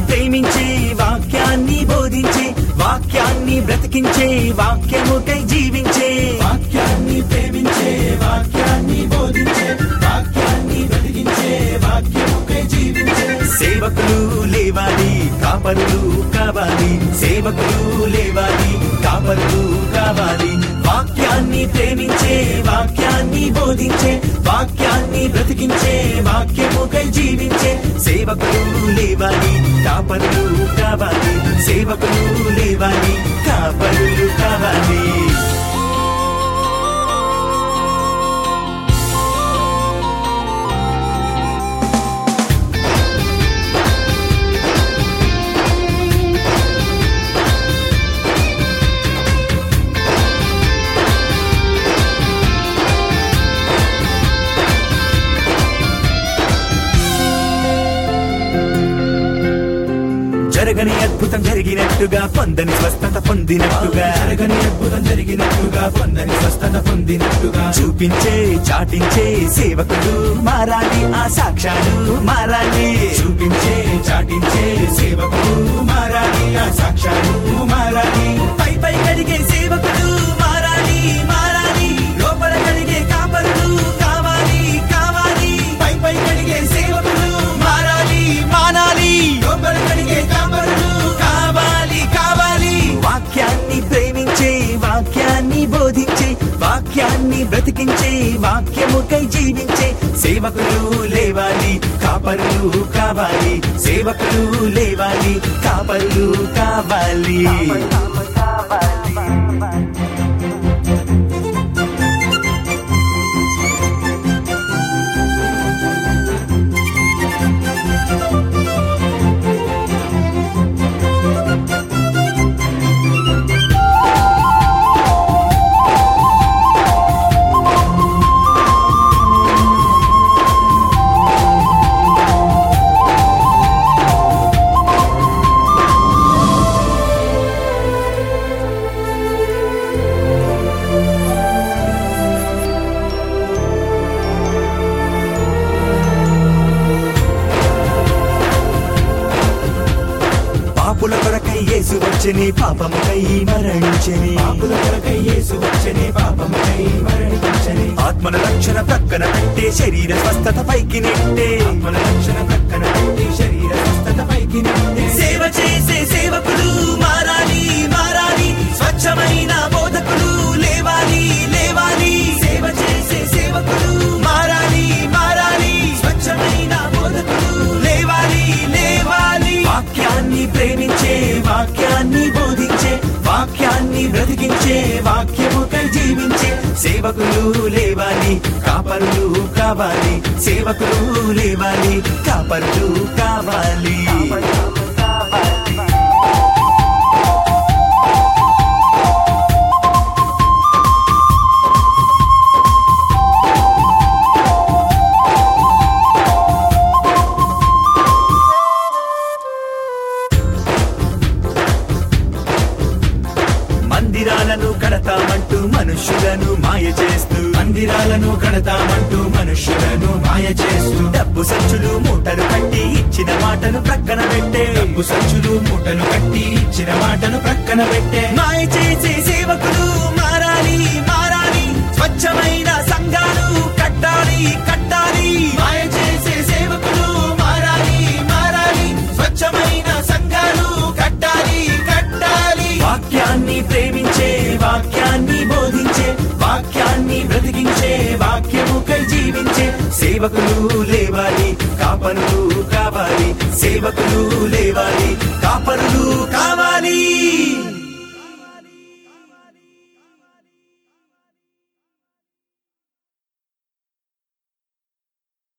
ప్రేమించే వాక్యాన్ని బోధించే వాక్యాన్ని బ్రతికించే వాక్యముకై జీవించే వాక్యాన్ని ప్రేమించే వాక్యాన్ని బోధించే వాక్యాన్ని బ్రతికించే వాక్యముకై జీవించే సేవకులు లేవాలి కాపరులు కావాలి సేవకులు లేవాలి కాపరులు కావాలి వాక్యాన్ని ప్రేమించే వాక్యాన్ని బోధించే వాక్యాన్ని బ్రతికించే వాక్యముకై జీవించే సేవకులు లేవాలి కాపరులు కావాలి సేవకులు లేవాలి కాపరులు కావాలి జరగని అద్భుతం జరిగినట్టుగా పొందని స్వస్థత పొందినట్టుగా జరగని అద్భుతం జరిగినట్టుగా పొందని స్వస్థత పొందినట్టుగా చూపించే చాటించే సేవకులు మారాలి ఆ సాక్ష్యాలు మారాలి చూపించే చాటించే సేవకులు మారాలి ఆ సాక్ష్యాలు మారాలి పై పై కడిగే సేవకులు మారాలి మారాలి లోపల కడిగే కాపరులు కావాలి కావాలి పై పై కడిగే సేవకులు మారాలి మానాలి లోపల కడిగే కాపరులు కావాలి కావాలి వాక్యాన్ని ప్రేమించే వాక్యాన్ని బోధించే వాక్యాన్ని బ్రతికించే వాక్యముకై జీవించే సేవకులు లేవాలి కాపరులు కావాలి సేవకులు లేవాలి కాపరులు కావాలి పాపుల కొరకై యేసు వచ్చెని పాపముకై మరణించెని పాపుల కొరకై యేసు వచ్చెని పాపముకై మరణించెని ఆత్మల రక్షణ ప్రక్కన పెట్టే శరీర స్వస్థత పైకి నెట్టే ఆత్మల రక్షణ ప్రక్కన పెట్టి శరీర స్వస్థత పైకి నెట్టే సేవ చేసే సేవకులు మారాలి మారాలి స్వచ్ఛమైన బోధకులు లేవాలి లేవాలి సేవ చేసే సేవకులు మారాలి మారాలి స్వచ్ఛమైన బోధకులు లేవాలి లేవాలి వాక్యాన్ని ప్రేమించే వాక్యాన్ని బోధించే వాక్యాన్ని బ్రతికించే వాక్యముకై జీవించే సేవకులు లేవాలి కాపరులు కావాలి సేవకులు లేవాలి కాపరులు కావాలి మందిరాలను కడతామంటూ మనుష్యులను మాయ చేస్తూ మందిరాలను కడతామంటూ మనుష్యులను మాయ చేస్తూ డబ్బు సంచులు మూటలు కట్టి ఇచ్చిన మాటను ప్రక్కన పెట్టే డబ్బు సంచులు మూటలు కట్టి ఇచ్చిన మాటను ప్రక్కన పెట్టే మాయ చేసే సేవకులు మారాలి మారాలి స్వచ్ఛమైన సంఘాలు కట్టాలి కట్టాలి మాయ చేసే సేవకులు మారాలి మారాలి స్వచ్ఛమైన సంఘాలు కట్టాలి కట్టాలి వాక్యాన్ని ప్రేమించే వాక్యాన్ని బోధించే వాక్యాన్ని బ్రతికించే వాక్యముకై జీవించే సేవకులు లేవాలి కాపరులు కావాలి సేవకులు లేవాలి కాపరులు కావాలి